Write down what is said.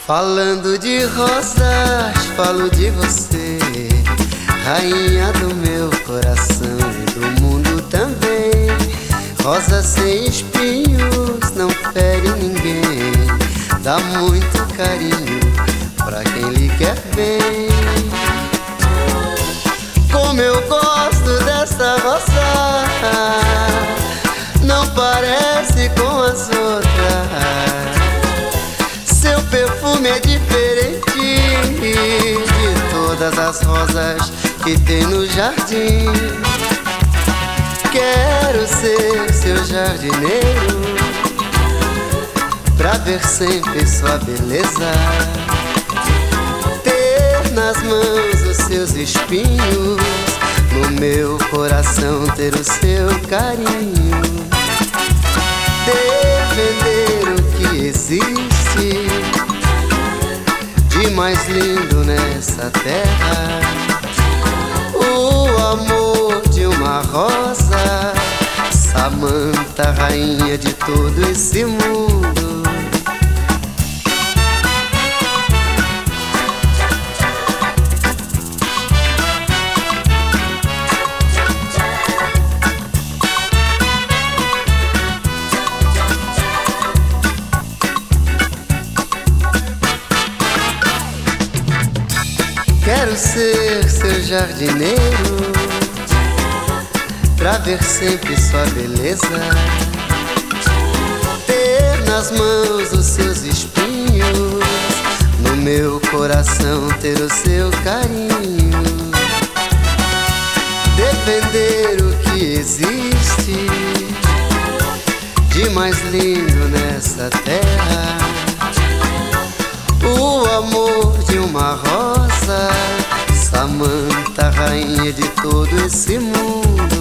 Falando de rosas, falo de você, rainha do meu coração e do mundo também. Rosa sem espinhos, não fere ninguém, dá muito carinho pra quem lhe quer bem. Como eu gosto dessa rosa, não parece com as outras. Seu perfume é diferente de todas as rosas que tem no jardim. Quero ser seu jardineiro, pra ver sempre sua beleza, ter nas mãos os seus espinhos, no meu coração ter o seu carinho, defender o que existe de mais lindo nessa terra, o amor de uma rosa, Samantha, rainha de todo esse mundo. Quero ser seu jardineiro, pra ver sempre sua beleza, ter nas mãos os seus espinhos, no meu coração ter o seu carinho, defender o que existe de mais lindo nessa terra, o amor de uma rosa, Samantha, rainha de todo esse mundo.